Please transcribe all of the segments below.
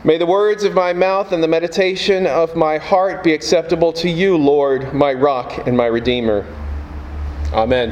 May the words of my mouth and the meditation of my heart be acceptable to you, Lord, my rock and my redeemer. Amen.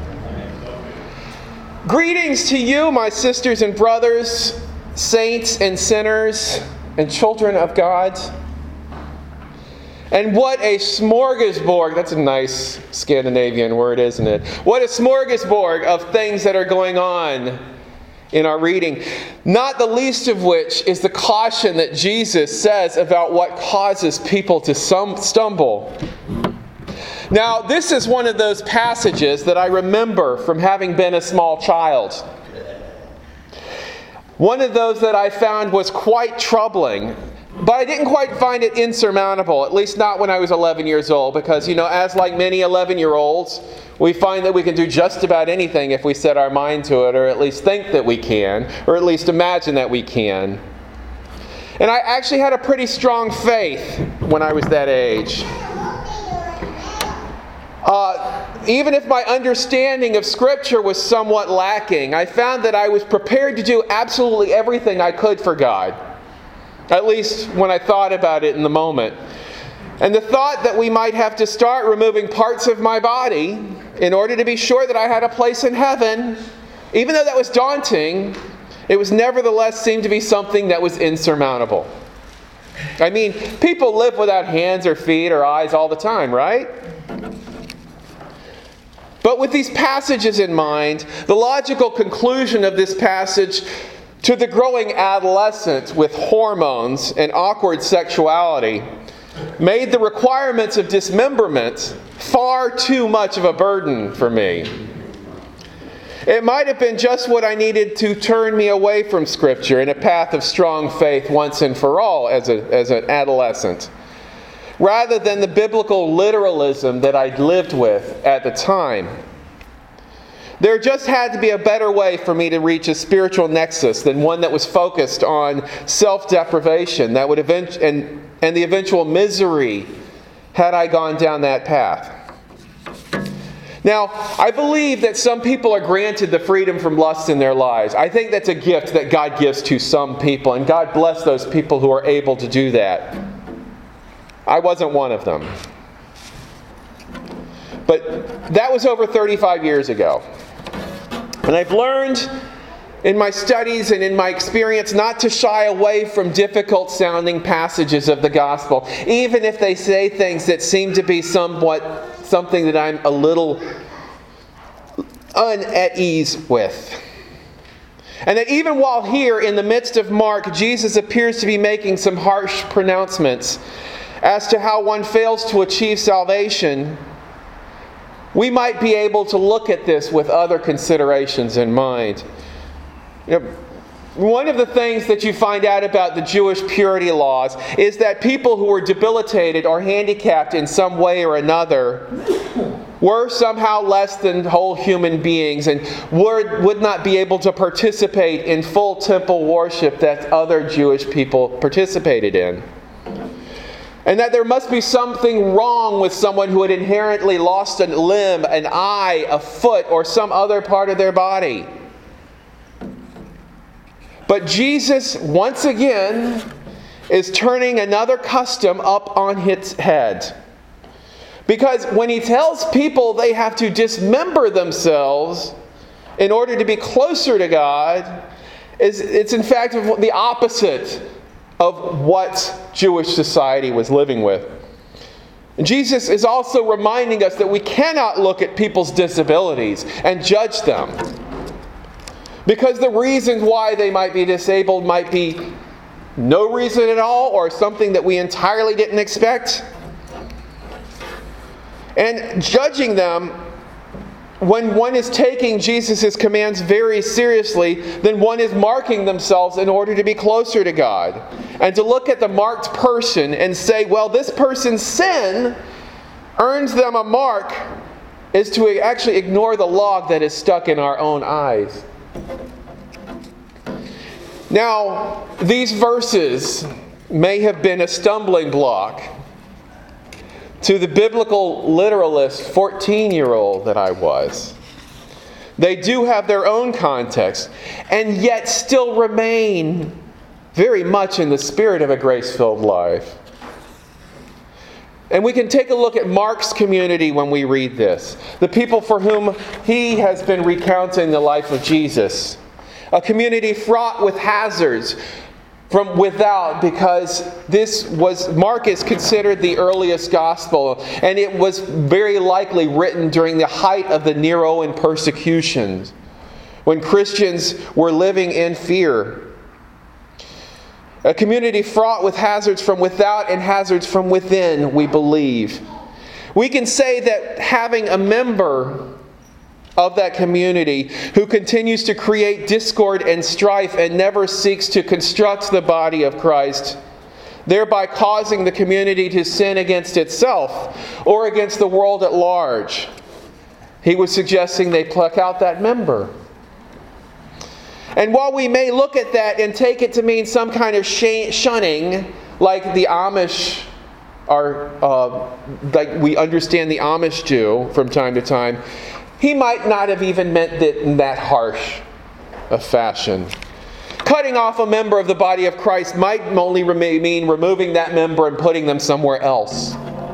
Greetings to you, my sisters and brothers, saints and sinners, and children of God. And what a smorgasbord, that's a nice Scandinavian word, isn't it? What a smorgasbord of things that are going on in our reading, not the least of which is the caution that Jesus says about what causes people to stumble. Now, this is one of those passages that I remember from having been a small child. One of those that I found was quite troubling, but I didn't quite find it insurmountable, at least not when I was 11 years old, because, as like many 11-year-olds, we find that we can do just about anything if we set our mind to it, or at least think that we can, or at least imagine that we can. And I actually had a pretty strong faith when I was that age. Even if my understanding of Scripture was somewhat lacking, I found that I was prepared to do absolutely everything I could for God. At least when I thought about it in the moment. And the thought that we might have to start removing parts of my body in order to be sure that I had a place in heaven, even though that was daunting, it was nevertheless seemed to be something that was insurmountable. I mean, people live without hands or feet or eyes all the time, right? But with these passages in mind, the logical conclusion of this passage to the growing adolescent with hormones and awkward sexuality made the requirements of dismemberment far too much of a burden for me. It might have been just what I needed to turn me away from Scripture in a path of strong faith once and for all as an adolescent, rather than the biblical literalism that I'd lived with at the time. There just had to be a better way for me to reach a spiritual nexus than one that was focused on self-deprivation that would and the eventual misery had I gone down that path. Now, I believe that some people are granted the freedom from lust in their lives. I think that's a gift that God gives to some people, and God bless those people who are able to do that. I wasn't one of them. But that was over 35 years ago. And I've learned in my studies and in my experience not to shy away from difficult sounding passages of the gospel, even if they say things that seem to be something that I'm a little at ease with. And that even while here in the midst of Mark, Jesus appears to be making some harsh pronouncements as to how one fails to achieve salvation, we might be able to look at this with other considerations in mind. One of the things that you find out about the Jewish purity laws is that people who were debilitated or handicapped in some way or another were somehow less than whole human beings and would not be able to participate in full temple worship that other Jewish people participated in. And that there must be something wrong with someone who had inherently lost a limb, an eye, a foot, or some other part of their body. But Jesus, once again, is turning another custom up on its head. Because when he tells people they have to dismember themselves in order to be closer to God, it's in fact the opposite of what Jewish society was living with. And Jesus is also reminding us that we cannot look at people's disabilities and judge them. Because the reasons why they might be disabled might be no reason at all or something that we entirely didn't expect. And judging them, when one is taking Jesus' commands very seriously, then one is marking themselves in order to be closer to God. And to look at the marked person and say, well, this person's sin earns them a mark, is to actually ignore the log that is stuck in our own eyes. Now, these verses may have been a stumbling block to the biblical literalist 14-year-old that I was. They do have their own context, and yet still remain very much in the spirit of a grace-filled life. And we can take a look at Mark's community when we read this. The people for whom he has been recounting the life of Jesus. A community fraught with hazards from without, because Mark is considered the earliest gospel, and it was very likely written during the height of the Neroan persecutions, when Christians were living in fear. A community fraught with hazards from without and hazards from within, we believe. We can say that having a member of that community who continues to create discord and strife and never seeks to construct the body of Christ, thereby causing the community to sin against itself or against the world at large, he was suggesting they pluck out that member. And while we may look at that and take it to mean some kind of shunning, like the Amish are, like we understand the Amish do from time to time, he might not have even meant it in that harsh a fashion. Cutting off a member of the body of Christ might only mean removing that member and putting them somewhere else.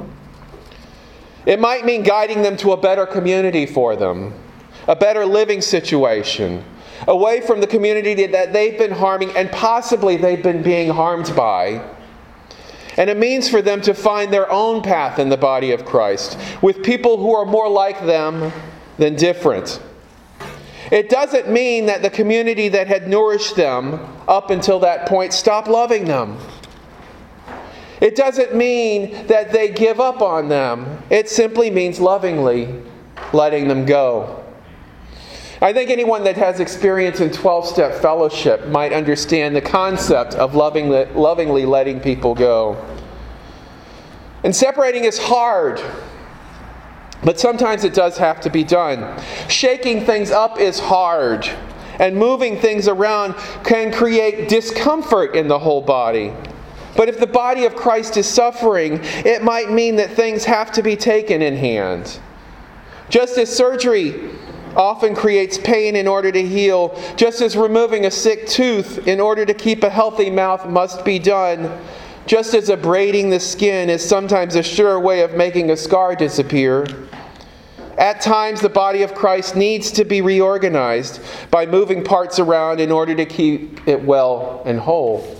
It might mean guiding them to a better community for them, a better living situation, away from the community that they've been harming and possibly they've been being harmed by. And it means for them to find their own path in the body of Christ, with people who are more like them than different. It doesn't mean that the community that had nourished them up until that point stopped loving them. It doesn't mean that they give up on them. It simply means lovingly letting them go. I think anyone that has experience in 12-step fellowship might understand the concept of lovingly letting people go. And separating is hard, but sometimes it does have to be done. Shaking things up is hard, and moving things around can create discomfort in the whole body. But if the body of Christ is suffering, it might mean that things have to be taken in hand. Just as surgery often creates pain in order to heal, just as removing a sick tooth in order to keep a healthy mouth must be done, just as abrading the skin is sometimes a sure way of making a scar disappear, at times the body of Christ needs to be reorganized by moving parts around in order to keep it well and whole.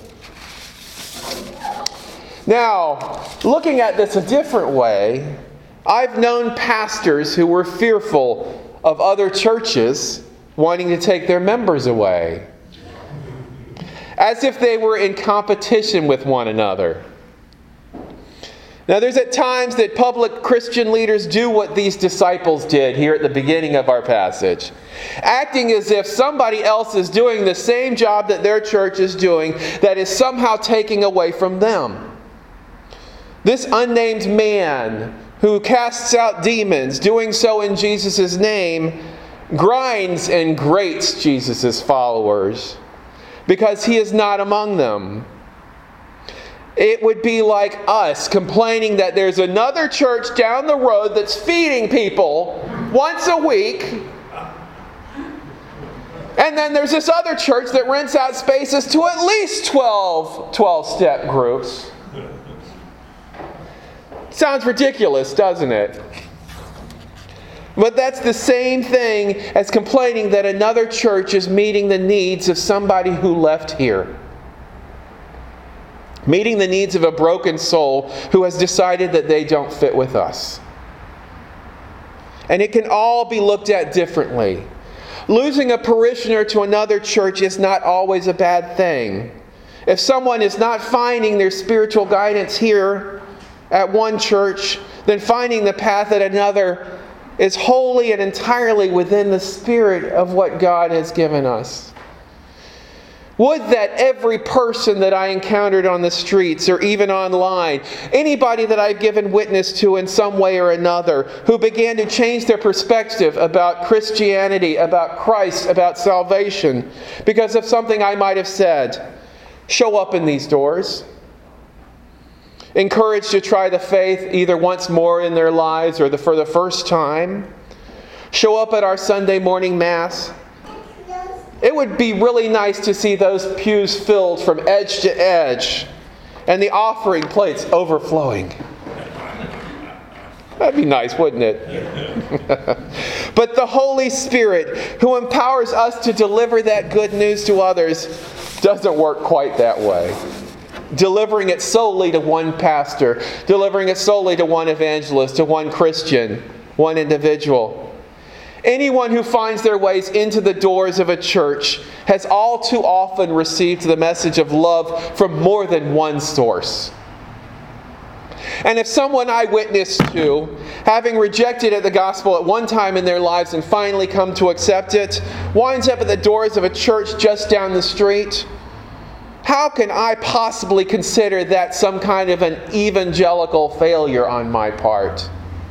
Now, looking at this a different way, I've known pastors who were fearful of other churches wanting to take their members away, as if they were in competition with one another. Now, there's at times that public Christian leaders do what these disciples did here at the beginning of our passage, acting as if somebody else is doing the same job that their church is doing that is somehow taking away from them. This unnamed man who casts out demons, doing so in Jesus' name, grinds and grates Jesus' followers because he is not among them. It would be like us complaining that there's another church down the road that's feeding people once a week, and then there's this other church that rents out spaces to at least 12-step groups. Sounds ridiculous, doesn't it? But that's the same thing as complaining that another church is meeting the needs of somebody who left here. Meeting the needs of a broken soul who has decided that they don't fit with us. And it can all be looked at differently. Losing a parishioner to another church is not always a bad thing. If someone is not finding their spiritual guidance here at one church, then finding the path at another is wholly and entirely within the spirit of what God has given us. Would that every person that I encountered on the streets or even online, anybody that I've given witness to in some way or another, who began to change their perspective about Christianity, about Christ, about salvation, because of something I might have said, show up in these doors. Encouraged to try the faith either once more in their lives or for the first time. Show up at our Sunday morning Mass. It would be really nice to see those pews filled from edge to edge and the offering plates overflowing. That'd be nice, wouldn't it? But the Holy Spirit, who empowers us to deliver that good news to others, doesn't work quite that way. Delivering it solely to one pastor, delivering it solely to one evangelist, to one Christian, one individual. Anyone who finds their ways into the doors of a church has all too often received the message of love from more than one source. And if someone I witnessed to, having rejected the gospel at one time in their lives and finally come to accept it, winds up at the doors of a church just down the street, how can I possibly consider that some kind of an evangelical failure on my part?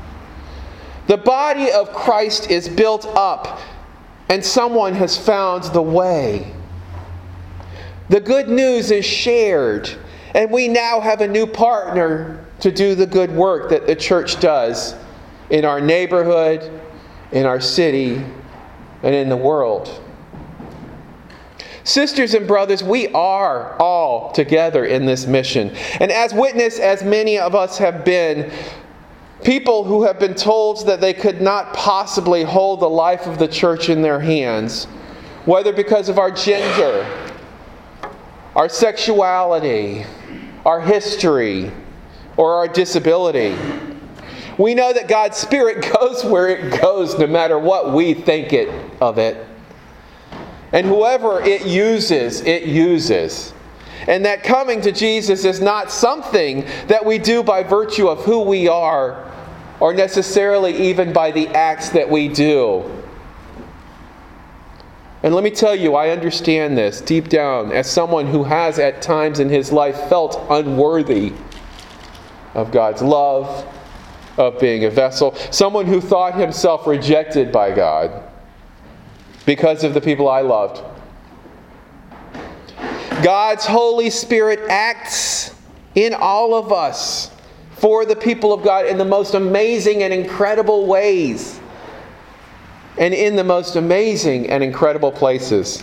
The body of Christ is built up, and someone has found the way. The good news is shared, and we now have a new partner to do the good work that the church does in our neighborhood, in our city, and in the world. Sisters and brothers, we are all together in this mission. And as witness, as many of us have been, people who have been told that they could not possibly hold the life of the church in their hands, whether because of our gender, our sexuality, our history, or our disability. We know that God's Spirit goes where it goes, no matter what we think of it. And whoever it uses, it uses. And that coming to Jesus is not something that we do by virtue of who we are, or necessarily even by the acts that we do. And let me tell you, I understand this deep down as someone who has at times in his life felt unworthy of God's love, of being a vessel. Someone who thought himself rejected by God because of the people I loved. God's Holy Spirit acts in all of us for the people of God in the most amazing and incredible ways, and in the most amazing and incredible places.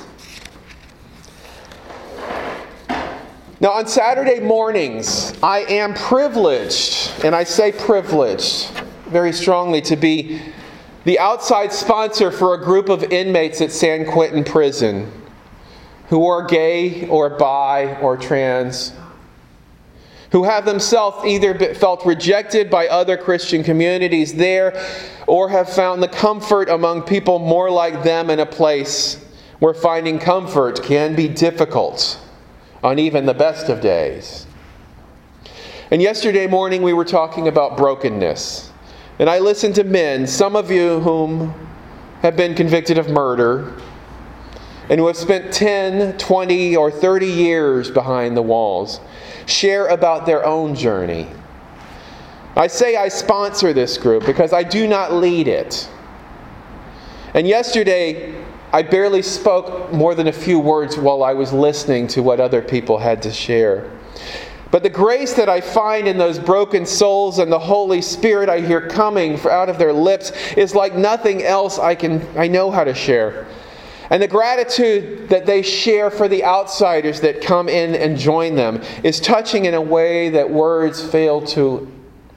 Now, on Saturday mornings, I am privileged, and I say privileged very strongly, to be the outside sponsor for a group of inmates at San Quentin Prison who are gay or bi or trans, who have themselves either felt rejected by other Christian communities there or have found the comfort among people more like them in a place where finding comfort can be difficult on even the best of days. And yesterday morning we were talking about brokenness. And I listened to men, some of you whom have been convicted of murder and who have spent 10, 20, or 30 years behind the walls, share about their own journey. I say I sponsor this group because I do not lead it. And yesterday, I barely spoke more than a few words while I was listening to what other people had to share. But the grace that I find in those broken souls and the Holy Spirit I hear coming out of their lips is like nothing else I know how to share. And the gratitude that they share for the outsiders that come in and join them is touching in a way that words fail to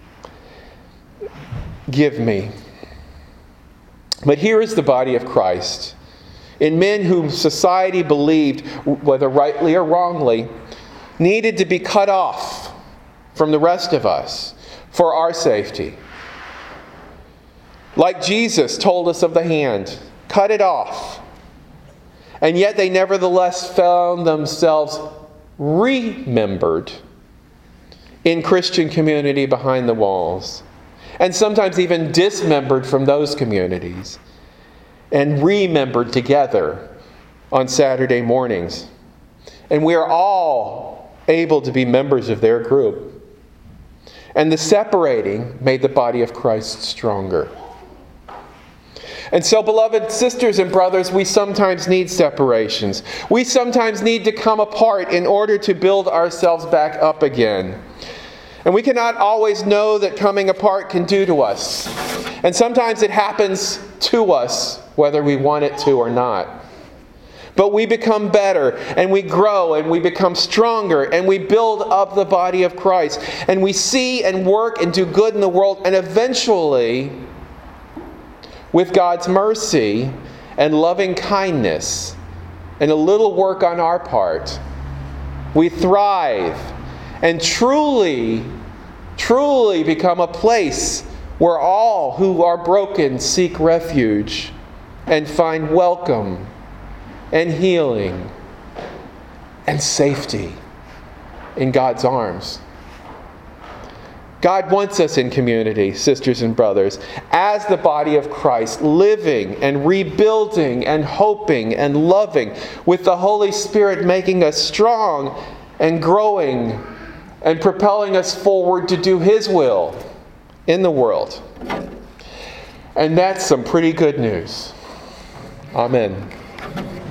give me. But here is the body of Christ, in men whom society believed, whether rightly or wrongly, needed to be cut off from the rest of us for our safety. Like Jesus told us of the hand, cut it off. And yet they nevertheless found themselves remembered in Christian community behind the walls. And sometimes even dismembered from those communities. And remembered together on Saturday mornings. And we are all able to be members of their group. And the separating made the body of Christ stronger. And so, beloved sisters and brothers, we sometimes need separations. We sometimes need to come apart in order to build ourselves back up again. And we cannot always know that coming apart can do to us. And sometimes it happens to us, whether we want it to or not. But we become better, and we grow, and we become stronger, and we build up the body of Christ. And we see and work and do good in the world, and eventually, with God's mercy and loving kindness and a little work on our part, we thrive and truly become a place where all who are broken seek refuge and find welcome and healing and safety in God's arms. God wants us in community, sisters and brothers, as the body of Christ, living and rebuilding and hoping and loving, with the Holy Spirit making us strong and growing and propelling us forward to do His will in the world. And that's some pretty good news. Amen.